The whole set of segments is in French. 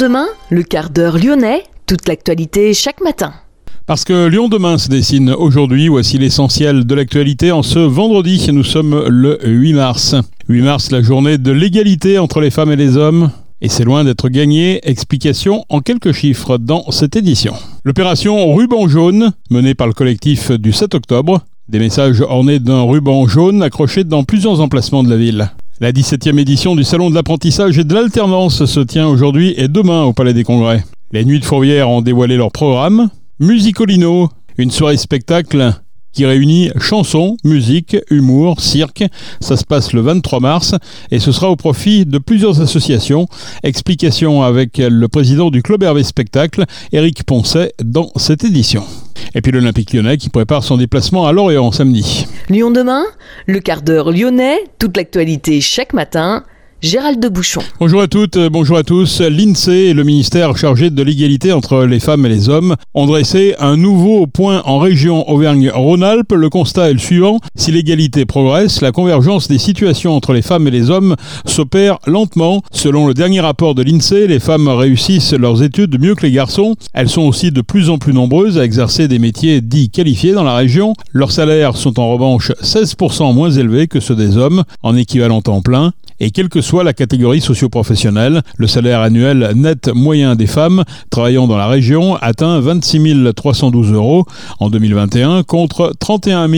demain, le quart d'heure lyonnais, toute l'actualité chaque matin. Parce que Lyon demain se dessine aujourd'hui, voici l'essentiel de l'actualité en ce vendredi. Nous sommes le 8 mars. 8 mars, la journée de l'égalité entre les femmes et les hommes. Et c'est loin d'être gagné. Explication en quelques chiffres dans cette édition. L'opération Ruban jaune, menée par le collectif du 7 octobre. Des messages ornés d'un ruban jaune accroché dans plusieurs emplacements de la ville. La 17e édition du Salon de l'apprentissage et de l'alternance se tient aujourd'hui et demain au Palais des Congrès. Les Nuits de Fourvière ont dévoilé leur programme. Musicolino, une soirée spectacle qui réunit chansons, musique, humour, cirque. Ça se passe le 23 mars et ce sera au profit de plusieurs associations. Explication avec le président du Club Hervé Spectacle, Éric Poncet, dans cette édition. Et puis l'Olympique lyonnais qui prépare son déplacement à Lorient samedi. Lyon demain, le quart d'heure lyonnais, toute l'actualité chaque matin. Gérald de Bouchon. Bonjour à toutes, bonjour à tous. L'INSEE et le ministère chargé de l'égalité entre les femmes et les hommes ont dressé un nouveau point en région Auvergne-Rhône-Alpes. Le constat est le suivant. Si l'égalité progresse, la convergence des situations entre les femmes et les hommes s'opère lentement. Selon le dernier rapport de l'INSEE, les femmes réussissent leurs études mieux que les garçons. Elles sont aussi de plus en plus nombreuses à exercer des métiers dits qualifiés dans la région. Leurs salaires sont en revanche 16% moins élevés que ceux des hommes en équivalent temps plein. Et quelle que soit la catégorie socio-professionnelle, le salaire annuel net moyen des femmes travaillant dans la région atteint 26 312 € en 2021 contre 31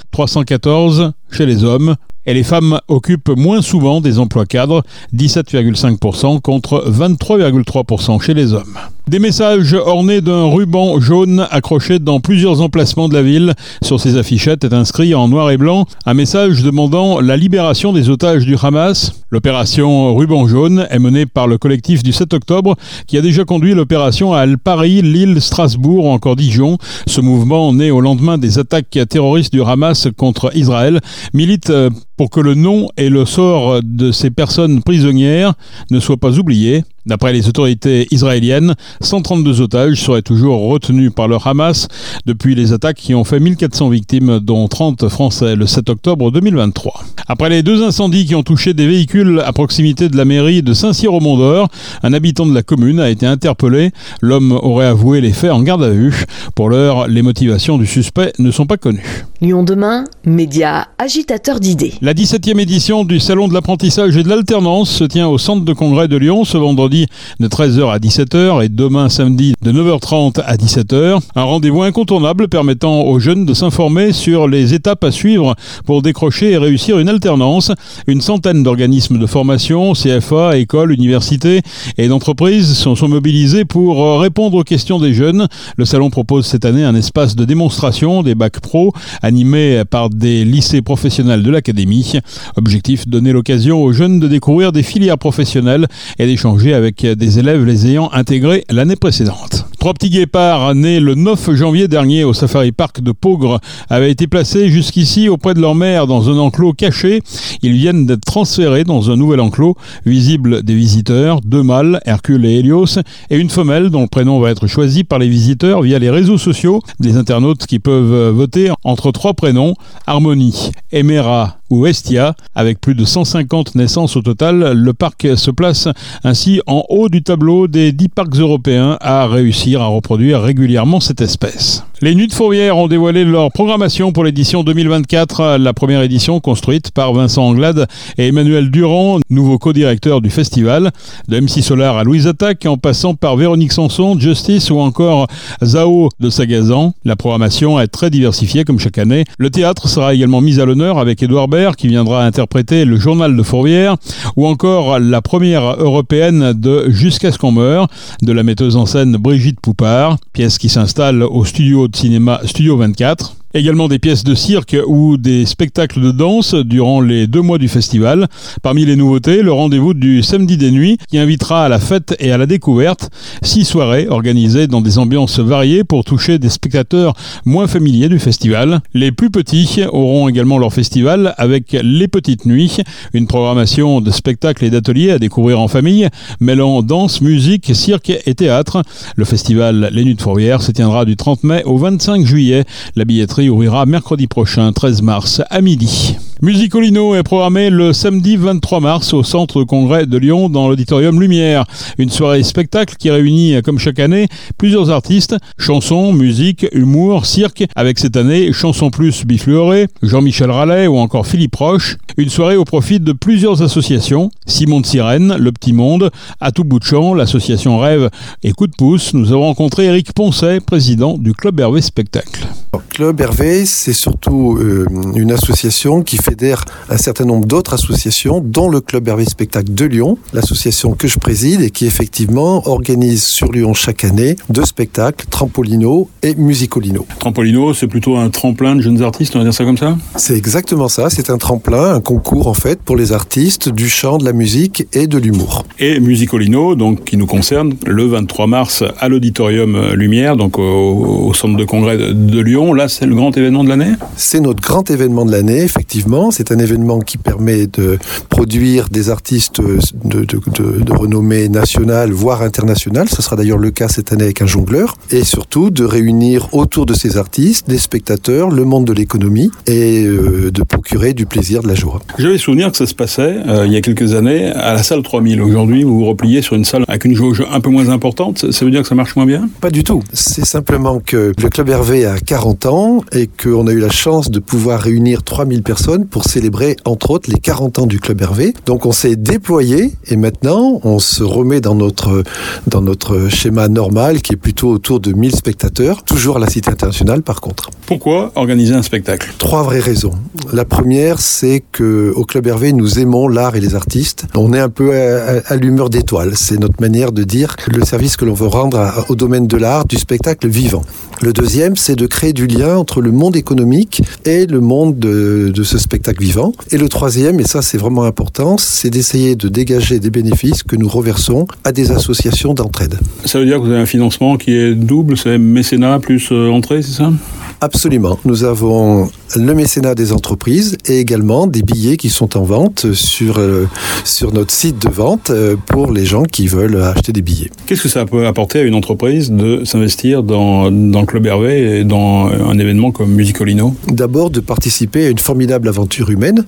314 chez les hommes. Et les femmes occupent moins souvent des emplois cadres, 17,5% contre 23,3% chez les hommes. Des messages ornés d'un ruban jaune accroché dans plusieurs emplacements de la ville. Sur ces affichettes est inscrit en noir et blanc un message demandant la libération des otages du Hamas. L'opération Ruban jaune est menée par le collectif du 7 octobre qui a déjà conduit l'opération à Paris, Lille, Strasbourg ou encore Dijon. Ce mouvement, né au lendemain des attaques terroristes du Hamas contre Israël, milite pour que le nom et le sort de ces personnes prisonnières ne soient pas oubliés. D'après les autorités israéliennes, 132 otages seraient toujours retenus par le Hamas depuis les attaques qui ont fait 1400 victimes, dont 30 Français le 7 octobre 2023. Après les deux incendies qui ont touché des véhicules à proximité de la mairie de Saint-Cyr-au-Mont-d'Or, un habitant de la commune a été interpellé. L'homme aurait avoué les faits en garde à vue. Pour l'heure, les motivations du suspect ne sont pas connues. Lyon demain, média agitateur d'idées. La 17e édition du Salon de l'apprentissage et de l'alternance se tient au centre de congrès de Lyon ce vendredi de 13h à 17h et demain samedi de 9h30 à 17h. Un rendez-vous incontournable permettant aux jeunes de s'informer sur les étapes à suivre pour décrocher et réussir une alternance. Une centaine d'organismes de formation, CFA, écoles, universités et d'entreprises sont mobilisés pour répondre aux questions des jeunes. Le salon propose cette année un espace de démonstration des bacs pro animé par des lycées professionnels de l'académie. Objectif, donner l'occasion aux jeunes de découvrir des filières professionnelles et d'échanger avec des élèves les ayant intégrés l'année précédente. 3 petits guépards nés le 9 janvier dernier au Safari Park de Peaugres avaient été placés jusqu'ici auprès de leur mère dans un enclos caché. Ils viennent d'être transférés dans un nouvel enclos visible des visiteurs, 2 mâles, Hercule et Hélios, et une femelle dont le prénom va être choisi par les visiteurs via les réseaux sociaux. Des internautes qui peuvent voter entre 3 prénoms, Harmonie, Emera ou Estia. Avec plus de 150 naissances au total, le parc se place ainsi en haut du tableau des 10 parcs européens à réussir à reproduire régulièrement cette espèce. Les Nuits de Fourvière ont dévoilé leur programmation pour l'édition 2024, la première édition construite par Vincent Anglade et Emmanuel Durand, nouveau co-directeur du festival. De MC Solar à Louise Attaque, en passant par Véronique Sanson, Justice ou encore Zao de Sagazan. La programmation est très diversifiée comme chaque année. Le théâtre sera également mis à l'honneur avec Édouard Baird qui viendra interpréter le journal de Fourvière ou encore la première européenne de Jusqu'à ce qu'on meure de la metteuse en scène Brigitte Poupard, pièce qui s'installe au studio de cinéma Studio 24. Également des pièces de cirque ou des spectacles de danse durant les 2 mois du festival. Parmi les nouveautés, le rendez-vous du Samedi des Nuits qui invitera à la fête et à la découverte. 6 soirées organisées dans des ambiances variées pour toucher des spectateurs moins familiers du festival. Les plus petits auront également leur festival avec Les Petites Nuits, une programmation de spectacles et d'ateliers à découvrir en famille, mêlant danse, musique, cirque et théâtre. Le festival Les Nuits de Fourvière se tiendra du 30 mai au 25 juillet. La billetterie ouvrira mercredi prochain, 13 mars, à midi. Musicolino est programmé le samedi 23 mars au Centre Congrès de Lyon dans l'Auditorium Lumière. Une soirée spectacle qui réunit, comme chaque année, plusieurs artistes, chansons, musique, humour, cirque, avec cette année Chanson Plus Bifluoré, Jean-Michel Rallet ou encore Philippe Roche. Une soirée au profit de plusieurs associations, Simon de Sirène, Le Petit Monde, À tout bout de champ, l'association Rêve et Coup de pouce. Nous avons rencontré Éric Poncet, président du Club Hervé Spectacle. Club Hervé, c'est surtout une association qui fédère un certain nombre d'autres associations, dont le Club Hervé Spectacle de Lyon, l'association que je préside et qui effectivement organise sur Lyon chaque année 2 spectacles, Trampolino et Musicolino. Trampolino, c'est plutôt un tremplin de jeunes artistes, on va dire ça comme ça ? C'est exactement ça, c'est un tremplin, un concours en fait pour les artistes du chant, de la musique et de l'humour. Et Musicolino, donc qui nous concerne, le 23 mars à l'Auditorium Lumière, donc au centre de congrès de Lyon. Là, c'est le grand événement de l'année ? C'est notre grand événement de l'année, effectivement. C'est un événement qui permet de produire des artistes de renommée nationale, voire internationale. Ce sera d'ailleurs le cas cette année avec un jongleur. Et surtout, de réunir autour de ces artistes des spectateurs, le monde de l'économie et de procurer du plaisir, de la joie. J'avais souvenir que ça se passait, il y a quelques années, à la salle 3000. Aujourd'hui, vous vous repliez sur une salle avec une jauge un peu moins importante. Ça veut dire que ça marche moins bien ? Pas du tout. C'est simplement que le Club Hervé a 40 ans et qu'on a eu la chance de pouvoir réunir 3000 personnes pour célébrer, entre autres, les 40 ans du Club Hervé. Donc on s'est déployé et maintenant on se remet dans notre schéma normal qui est plutôt autour de 1000 spectateurs, toujours à la Cité internationale par contre. Pourquoi organiser un spectacle ? 3 vraies raisons. La première, c'est qu'au Club Hervé, nous aimons l'art et les artistes. On est un peu à l'humeur d'étoile. C'est notre manière de dire le service que l'on veut rendre au domaine de l'art, du spectacle vivant. Le deuxième, c'est de créer du lien entre le monde économique et le monde de ce spectacle vivant. Et le troisième, et ça c'est vraiment important, c'est d'essayer de dégager des bénéfices que nous reversons à des associations d'entraide. Ça veut dire que vous avez un financement qui est double, c'est mécénat plus entrée, c'est ça ? Absolument. Nous avons le mécénat des entreprises et également des billets qui sont en vente sur notre site de vente pour les gens qui veulent acheter des billets. Qu'est-ce que ça peut apporter à une entreprise de s'investir dans le Club Hervé et dans un événement comme Musicolino ? D'abord, de participer à une formidable aventure humaine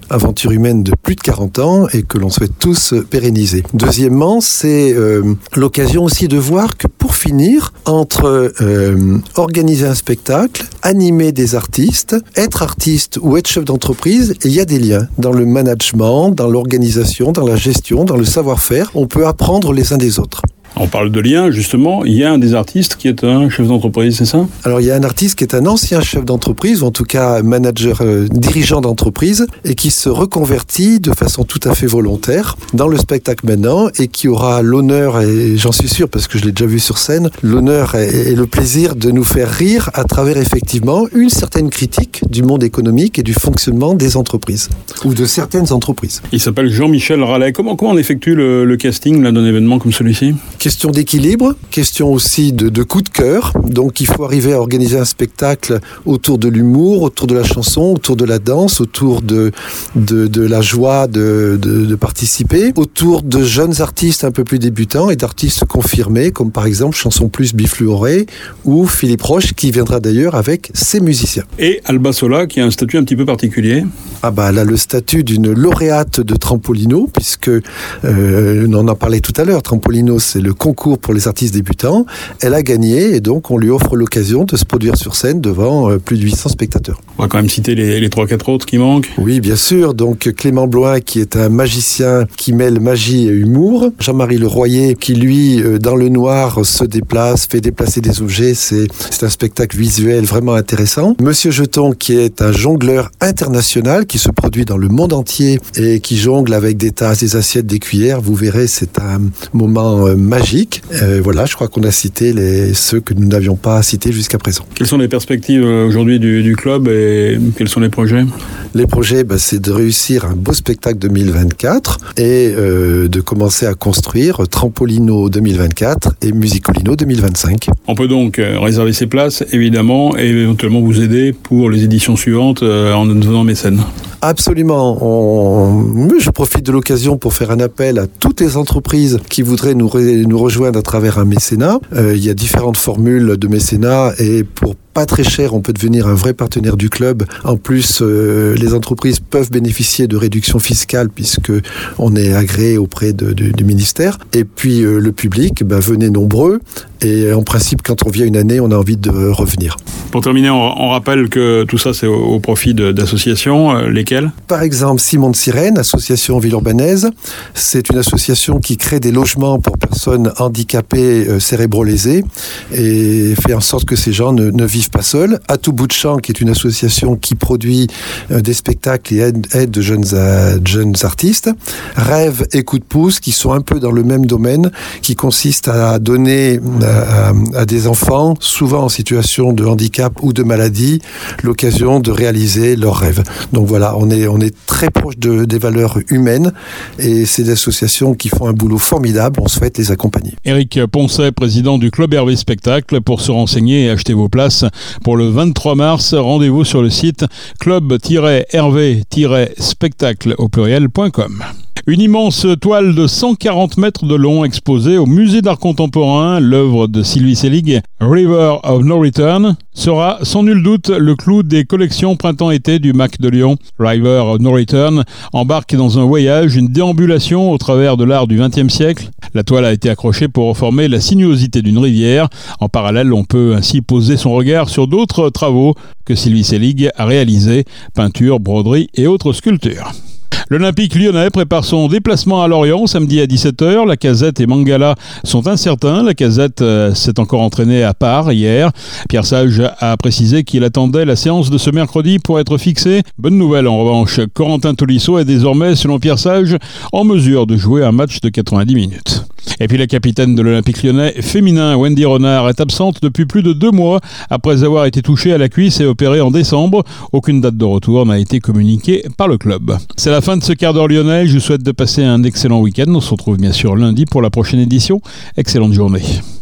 de plus de 40 ans et que l'on souhaite tous pérenniser. Deuxièmement, c'est l'occasion aussi de voir que pour finir, entre organiser un spectacle, animer des artistes, être artiste ou être chef d'entreprise, il y a des liens dans le management, dans l'organisation, dans la gestion, dans le savoir-faire. On peut apprendre les uns des autres. On parle de liens, justement. Il y a un des artistes qui est un chef d'entreprise, c'est ça ? Alors, il y a un artiste qui est un ancien chef d'entreprise, ou en tout cas manager, dirigeant d'entreprise, et qui se reconvertit de façon tout à fait volontaire dans le spectacle maintenant, et qui aura l'honneur, et j'en suis sûr parce que je l'ai déjà vu sur scène, l'honneur et le plaisir de nous faire rire à travers effectivement une certaine critique du monde économique et du fonctionnement des entreprises, ou de certaines entreprises. Il s'appelle Jean-Michel Rallet. Comment on effectue le casting là, d'un événement comme celui-ci ? Question d'équilibre, question aussi de coup de cœur. Donc il faut arriver à organiser un spectacle autour de l'humour, autour de la chanson, autour de la danse, autour de la joie de participer, autour de jeunes artistes un peu plus débutants et d'artistes confirmés, comme par exemple Chanson Plus Bifluoré ou Philippe Roche, qui viendra d'ailleurs avec ses musiciens. Et Alba Sola, qui a un statut un petit peu particulier. Ah bah, elle a le statut d'une lauréate de Trampolino, puisque on en a parlé tout à l'heure. Trampolino, c'est le concours pour les artistes débutants. Elle a gagné et donc on lui offre l'occasion de se produire sur scène devant plus de 800 spectateurs. On va quand même citer les 3-4 autres qui manquent. Oui, bien sûr. Donc Clément Bloin, qui est un magicien qui mêle magie et humour. Jean-Marie Leroyer, qui lui, dans le noir, se déplace, fait déplacer des objets. C'est un spectacle visuel vraiment intéressant. Monsieur Jeton, qui est un jongleur international, qui se produit dans le monde entier et qui jongle avec des tasses, des assiettes, des cuillères. Vous verrez, c'est un moment magique. Voilà, je crois qu'on a cité ceux que nous n'avions pas cités jusqu'à présent. Quelles sont les perspectives aujourd'hui du club et quels sont les projets ? Les projets, c'est de réussir un beau spectacle 2024 et de commencer à construire Trampolino 2024 et Musicolino 2025. On peut donc réserver ses places, évidemment, et éventuellement vous aider pour les éditions suivantes en devenant mécène. Absolument. Je profite de l'occasion pour faire un appel à toutes les entreprises qui voudraient nous rejoindre à travers un mécénat. Il y a différentes formules de mécénat et pour pas très cher, on peut devenir un vrai partenaire du club. En plus, les entreprises peuvent bénéficier de réductions fiscales puisque on est agréé auprès du ministère. Et puis le public, venez nombreux. Et en principe, quand on vient une année, on a envie de revenir. Pour terminer, on rappelle que tout ça, c'est au profit d'associations. Lesquelles ? Par exemple, Simon de Sirène, association Villeurbannaise. C'est une association qui crée des logements pour personnes handicapées cérébro-lésées et fait en sorte que ces gens ne vivent pas seuls. À tout bout de champ, qui est une association qui produit des spectacles et aide de jeunes artistes. Rêve et Coup de pouce, qui sont un peu dans le même domaine, qui consiste à donner à des enfants, souvent en situation de handicap ou de maladie, l'occasion de réaliser leurs rêves. Donc voilà, on est très proche des valeurs humaines et c'est des associations qui font un boulot formidable, on souhaite les accompagner. Éric Poncet, président du Club Hervé Spectacle. Pour se renseigner et acheter vos places pour le 23 mars, rendez-vous sur le site club-hervé-spectacle au pluriel.com. Une immense toile de 140 mètres de long exposée au musée d'art contemporain, l'œuvre de Sylvie Selig, River of No Return, sera sans nul doute le clou des collections printemps-été du MAC de Lyon. River of No Return embarque dans un voyage, une déambulation au travers de l'art du XXe siècle. La toile a été accrochée pour reformer la sinuosité d'une rivière. En parallèle, on peut ainsi poser son regard sur d'autres travaux que Sylvie Selig a réalisés, peinture, broderie et autres sculptures. L'Olympique lyonnais prépare son déplacement à Lorient samedi à 17h. Lacazette et Mangala sont incertains. Lacazette s'est encore entraîné à part hier. Pierre Sage a précisé qu'il attendait la séance de ce mercredi pour être fixé. Bonne nouvelle en revanche, Corentin Tolisso est désormais, selon Pierre Sage, en mesure de jouer un match de 90 minutes. Et puis la capitaine de l'Olympique lyonnais féminin, Wendy Renard, est absente depuis plus de 2 mois après avoir été touchée à la cuisse et opérée en décembre. Aucune date de retour n'a été communiquée par le club. C'est la fin de ce quart d'heure lyonnais. Je vous souhaite de passer un excellent week-end. On se retrouve bien sûr lundi pour la prochaine édition. Excellente journée.